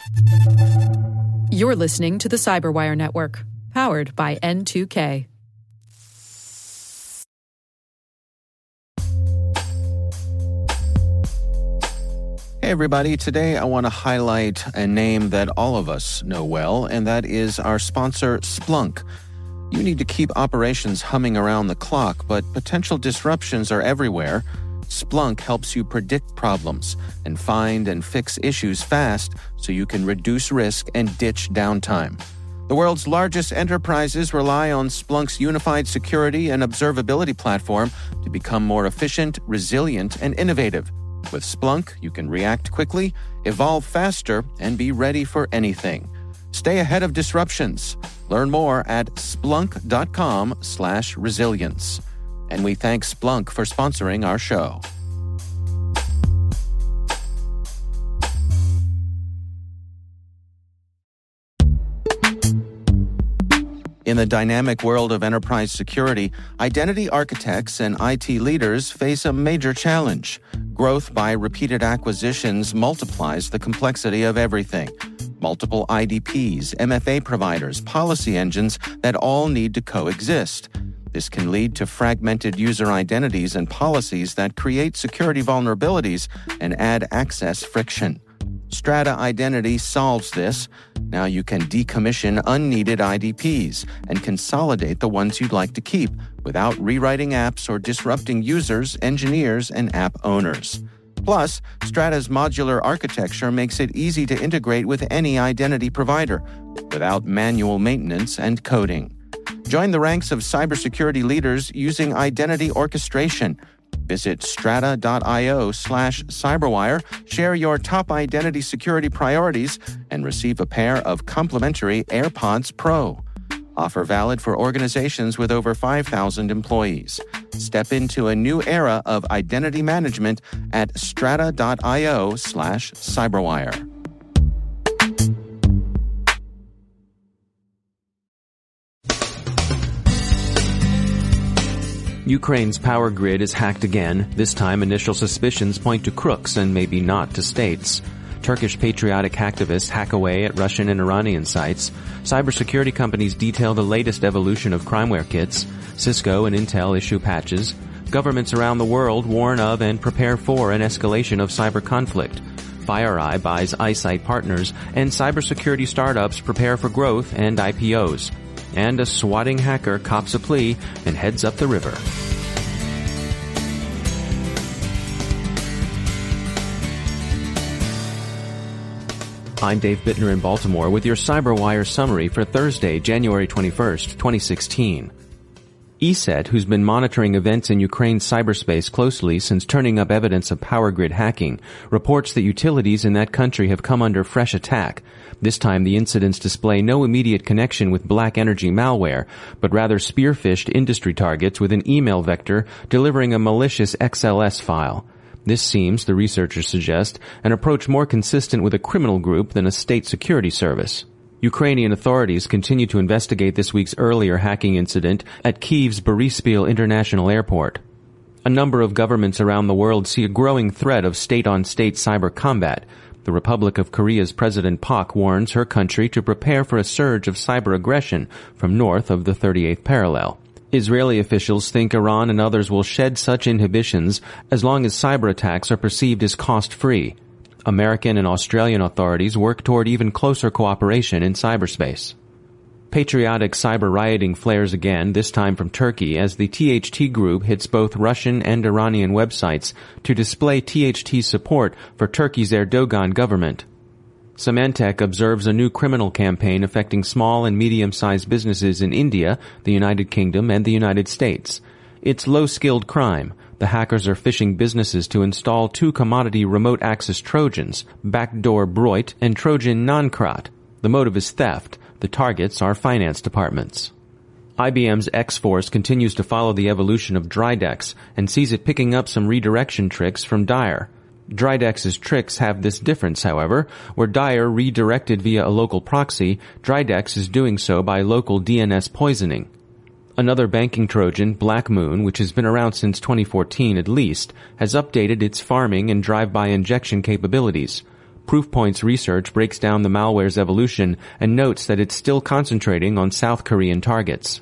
You're listening to the Cyberwire Network, powered by N2K. Hey everybody, today I want to highlight a name that all of us know well, and that is our sponsor, Splunk. You need to keep operations humming around the clock, but potential disruptions are everywhere. Splunk helps you predict problems and find and fix issues fast so you can reduce risk and ditch downtime. The world's largest enterprises rely on Splunk's unified security and observability platform to become more efficient, resilient, and innovative. With Splunk, you can react quickly, evolve faster, and be ready for anything. Stay ahead of disruptions. Learn more at splunk.com/resilience. And we thank Splunk for sponsoring our show. In the dynamic world of enterprise security, identity architects and IT leaders face a major challenge. Growth by repeated acquisitions multiplies the complexity of everything. Multiple IDPs, MFA providers, policy engines that all need to coexist. This can lead to fragmented user identities and policies that create security vulnerabilities and add access friction. Strata Identity solves this. Now you can decommission unneeded IDPs and consolidate the ones you'd like to keep without rewriting apps or disrupting users, engineers, and app owners. Plus, Strata's modular architecture makes it easy to integrate with any identity provider without manual maintenance and coding. Join the ranks of cybersecurity leaders using identity orchestration. Visit strata.io/cyberwire, share your top identity security priorities, and receive a pair of complimentary AirPods Pro. Offer valid for organizations with over 5,000 employees. Step into a new era of identity management at strata.io/cyberwire. Ukraine's power grid is hacked again. This time, initial suspicions point to crooks and maybe not to states. Turkish patriotic hacktivists hack away at Russian and Iranian sites. Cybersecurity companies detail the latest evolution of crimeware kits. Cisco and Intel issue patches. Governments around the world warn of and prepare for an escalation of cyber conflict. FireEye buys iSight partners, and cybersecurity startups prepare for growth and IPOs. And a swatting hacker cops a plea and heads up the river. I'm Dave Bittner in Baltimore with your CyberWire summary for Thursday, January 21st, 2016. ESET, who's been monitoring events in Ukraine's cyberspace closely since turning up evidence of power grid hacking, reports that utilities in that country have come under fresh attack. This time the incidents display no immediate connection with black energy malware, but rather spearphished industry targets with an email vector delivering a malicious XLS file. This seems, the researchers suggest, an approach more consistent with a criminal group than a state security service. Ukrainian authorities continue to investigate this week's earlier hacking incident at Kyiv's Boryspil International Airport. A number of governments around the world see a growing threat of state-on-state cyber combat. The Republic of Korea's President Park warns her country to prepare for a surge of cyber aggression from north of the 38th parallel. Israeli officials think Iran and others will shed such inhibitions as long as cyber attacks are perceived as cost-free. American and Australian authorities work toward even closer cooperation in cyberspace. Patriotic cyber rioting flares again, this time from Turkey, as the THT group hits both Russian and Iranian websites to display THT support for Turkey's Erdogan government. Symantec observes a new criminal campaign affecting small and medium-sized businesses in India, the United Kingdom, and the United States. It's low-skilled crime. The hackers are phishing businesses to install two commodity remote access Trojans, Backdoor Broit and Trojan Nonkrat. The motive is theft. The targets are finance departments. IBM's X-Force continues to follow the evolution of Dridex and sees it picking up some redirection tricks from Dyer. Dridex's tricks have this difference, however. Where Dyer redirected via a local proxy, Dridex is doing so by local DNS poisoning. Another banking Trojan, Black Moon, which has been around since 2014 at least, has updated its farming and drive-by injection capabilities. Proofpoint's research breaks down the malware's evolution and notes that it's still concentrating on South Korean targets.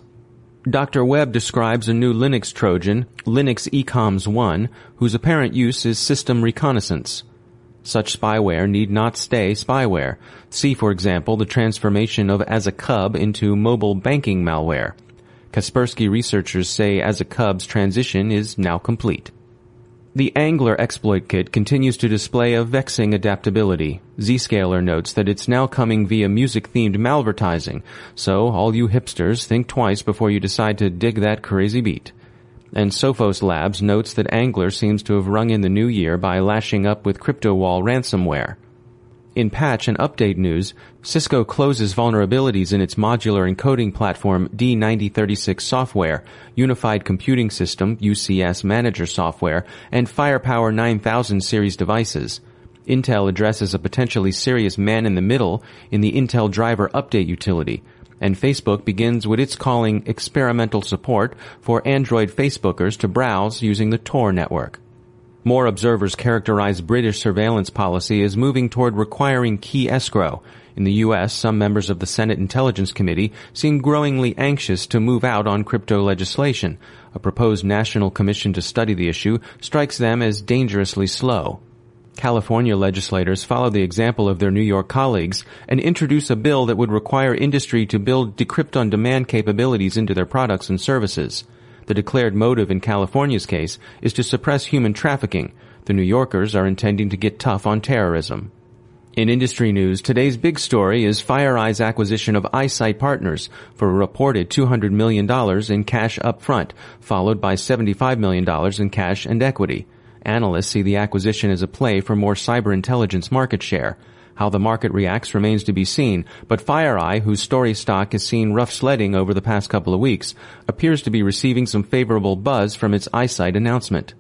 Dr. Webb describes a new Linux Trojan, Linux Ecoms 1, whose apparent use is system reconnaissance. Such spyware need not stay spyware. See, for example, the transformation of Azakub into mobile banking malware. Kaspersky researchers say Azakub's transition is now complete. The Angler exploit kit continues to display a vexing adaptability. Zscaler notes that it's now coming via music-themed malvertising, so all you hipsters think twice before you decide to dig that crazy beat. And Sophos Labs notes that Angler seems to have rung in the new year by lashing up with CryptoWall ransomware. In patch and update news, Cisco closes vulnerabilities in its modular encoding platform D9036 software, Unified Computing System UCS Manager software, and Firepower 9000 series devices. Intel addresses a potentially serious man-in-the-middle in the Intel Driver Update utility, and Facebook begins what it's calling experimental support for Android Facebookers to browse using the Tor network. More observers characterize British surveillance policy as moving toward requiring key escrow. In the U.S., some members of the Senate Intelligence Committee seem growingly anxious to move out on crypto legislation. A proposed national commission to study the issue strikes them as dangerously slow. California legislators follow the example of their New York colleagues and introduce a bill that would require industry to build decrypt-on-demand capabilities into their products and services. The declared motive in California's case is to suppress human trafficking. The New Yorkers are intending to get tough on terrorism. In industry news, today's big story is FireEye's acquisition of iSight Partners for a reported $200 million in cash up front, followed by $75 million in cash and equity. Analysts see the acquisition as a play for more cyber intelligence market share. How the market reacts remains to be seen, but FireEye, whose story stock has seen rough sledding over the past couple of weeks, appears to be receiving some favorable buzz from its iSight announcement.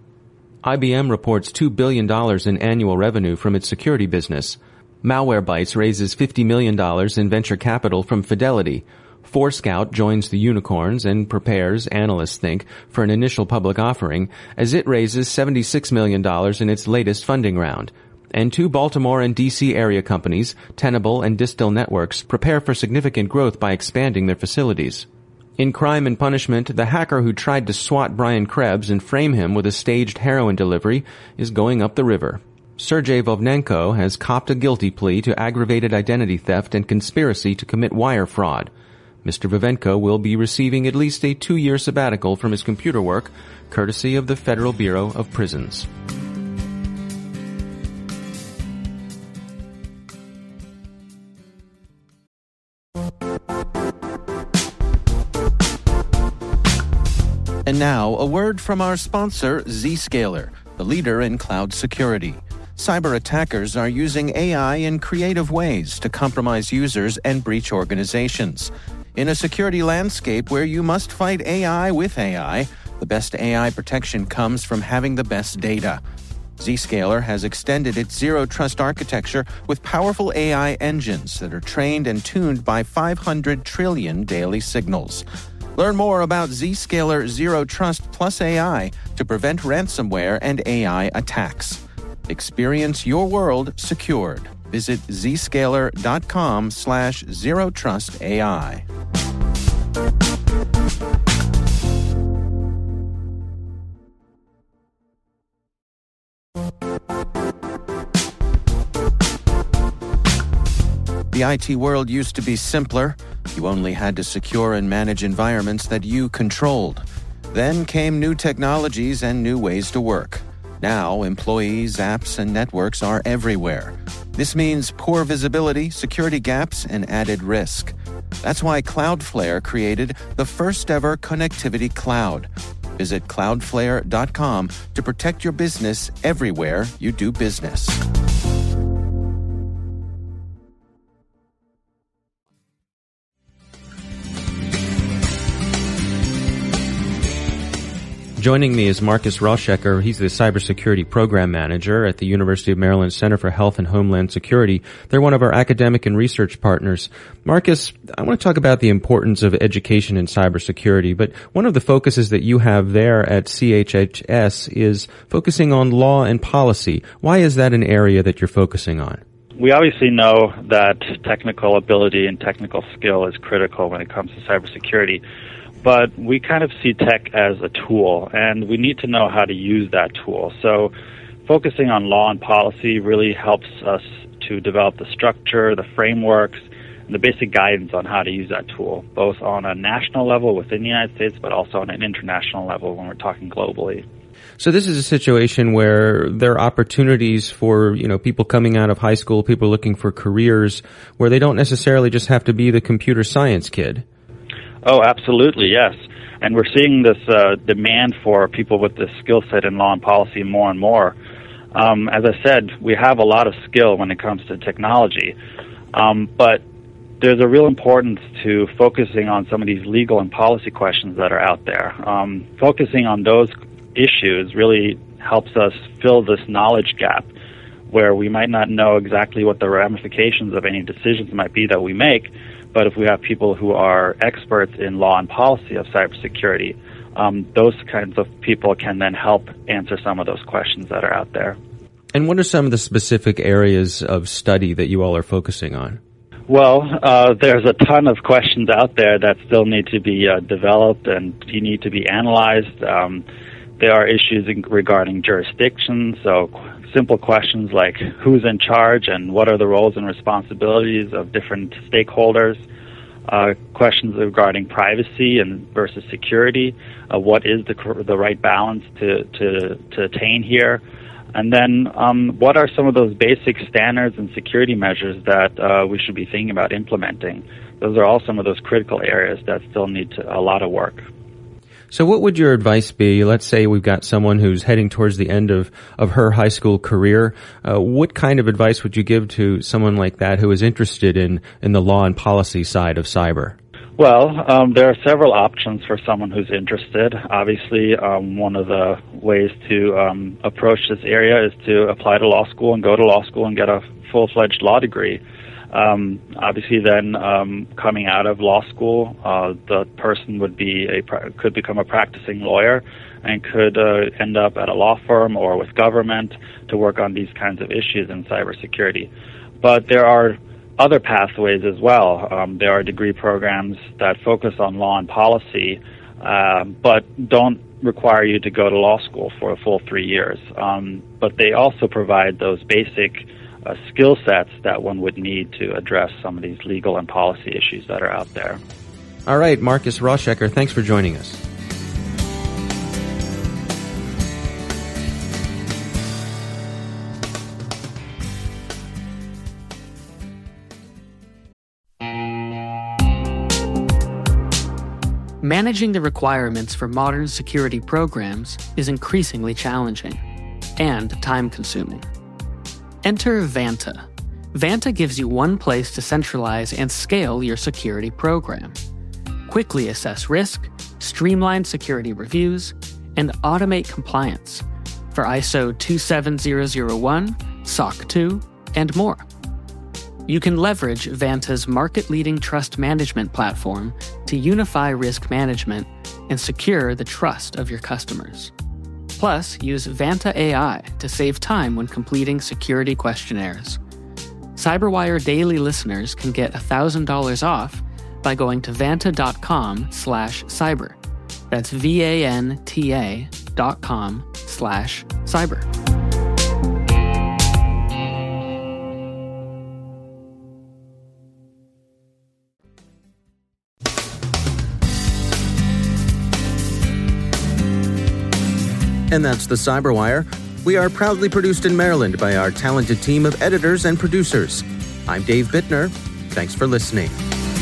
IBM reports $2 billion in annual revenue from its security business. Malwarebytes raises $50 million in venture capital from Fidelity. Forescout joins the unicorns and prepares, analysts think, for an initial public offering, as it raises $76 million in its latest funding round. And two Baltimore and D.C. area companies, Tenable and Distil Networks, prepare for significant growth by expanding their facilities. In Crime and Punishment, the hacker who tried to swat Brian Krebs and frame him with a staged heroin delivery is going up the river. Sergei Vovnenko has copped a guilty plea to aggravated identity theft and conspiracy to commit wire fraud. Mr. Vovnenko will be receiving at least a 2-year sabbatical from his computer work, courtesy of the Federal Bureau of Prisons. And now, a word from our sponsor, Zscaler, the leader in cloud security. Cyber attackers are using AI in creative ways to compromise users and breach organizations. In a security landscape where you must fight AI with AI, the best AI protection comes from having the best data. Zscaler has extended its zero-trust architecture with powerful AI engines that are trained and tuned by 500 trillion daily signals. Learn more about Zscaler Zero Trust Plus AI to prevent ransomware and AI attacks. Experience your world secured. Visit zscaler.com/zerotrustai. The IT world used to be simpler. You only had to secure and manage environments that you controlled. Then came new technologies and new ways to work. Now, employees, apps, and networks are everywhere. This means poor visibility, security gaps, and added risk. That's why Cloudflare created the first-ever connectivity cloud. Visit cloudflare.com to protect your business everywhere you do business. Joining me is Marcus Rauschecker. He's the Cybersecurity Program Manager at the University of Maryland Center for Health and Homeland Security. They're one of our academic and research partners. Marcus, I want to talk about the importance of education in cybersecurity, but one of the focuses that you have there at CHHS is focusing on law and policy. Why is that an area that you're focusing on? we obviously know that technical ability and technical skill is critical when it comes to cybersecurity, but we kind of see tech as a tool, and we need to know how to use that tool. So focusing on law and policy really helps us to develop the structure, the frameworks, and the basic guidance on how to use that tool, both on a national level within the United States, but also on an international level when we're talking globally. So this is a situation where there are opportunities for, people coming out of high school, people looking for careers where they don't necessarily just have to be the computer science kid. Oh, absolutely, yes. And we're seeing this demand for people with this skill set in law and policy more and more. As I said, we have a lot of skill when it comes to technology, but there's a real importance to focusing on some of these legal and policy questions that are out there. Focusing on those issues really helps us fill this knowledge gap where we might not know exactly what the ramifications of any decisions might be that we make, but if we have people who are experts in law and policy of cybersecurity, those kinds of people can then help answer some of those questions that are out there. And what are some of the specific areas of study that you all are focusing on? Well, there's a ton of questions out there that still need to be developed and need to be analyzed. There are issues regarding jurisdiction, so simple questions like who's in charge and what are the roles and responsibilities of different stakeholders. Questions regarding privacy and versus security. What is the right balance to attain here? And then what are some of those basic standards and security measures that we should be thinking about implementing? Those are all some of those critical areas that still need a lot of work. So what would your advice be? Let's say we've got someone who's heading towards the end of her high school career. What kind of advice would you give to someone like that who is interested in the law and policy side of cyber? Well, there are several options for someone who's interested. Obviously, one of the ways to approach this area is to apply to law school and go to law school and get a full-fledged law degree. Obviously, then coming out of law school, the person could become a practicing lawyer and could end up at a law firm or with government to work on these kinds of issues in cybersecurity. But there are other pathways as well. There are degree programs that focus on law and policy, but don't require you to go to law school for a full 3 years. But they also provide those basic skill sets that one would need to address some of these legal and policy issues that are out there. All right, Marcus Rauschecker, thanks for joining us. Managing the requirements for modern security programs is increasingly challenging and time-consuming. Enter Vanta. Vanta gives you one place to centralize and scale your security program. Quickly assess risk, streamline security reviews, and automate compliance for ISO 27001, SOC 2, and more. You can leverage Vanta's market-leading trust management platform to unify risk management and secure the trust of your customers. Plus, use Vanta AI to save time when completing security questionnaires. CyberWire Daily listeners can get $1,000 off by going to vanta.com/cyber. That's VANTA.com/cyber. And that's the CyberWire. We are proudly produced in Maryland by our talented team of editors and producers. I'm Dave Bittner. Thanks for listening.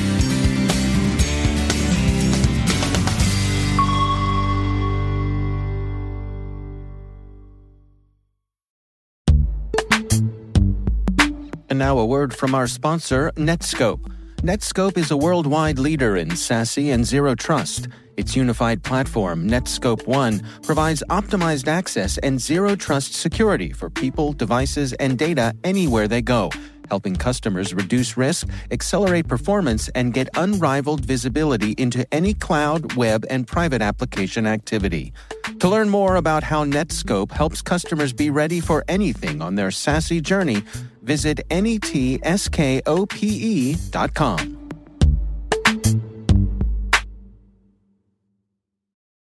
And now a word from our sponsor, Netskope. Netskope is a worldwide leader in SASE and Zero Trust. Its unified platform, Netskope One, provides optimized access and zero trust security for people, devices, and data anywhere they go, helping customers reduce risk, accelerate performance, and get unrivaled visibility into any cloud, web, and private application activity. To learn more about how Netskope helps customers be ready for anything on their SASE journey, visit netskope.com.